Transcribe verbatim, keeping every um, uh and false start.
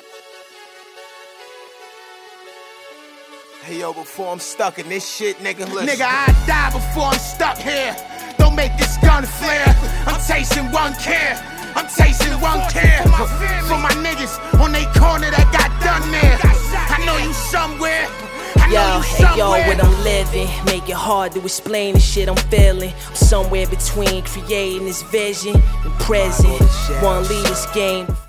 Hey yo, before I'm stuck in this shit, nigga, listen. Nigga, I die before I'm stuck here. Don't make this gun flare. I'm tasting one care. I'm tasting one care. For my niggas on they corner that got done there. I know you somewhere. I Yo, know you hey yo, somewhere. what I'm living, make it hard to explain the shit I'm feeling. I'm somewhere between creating this vision and present. Wanna leave this game.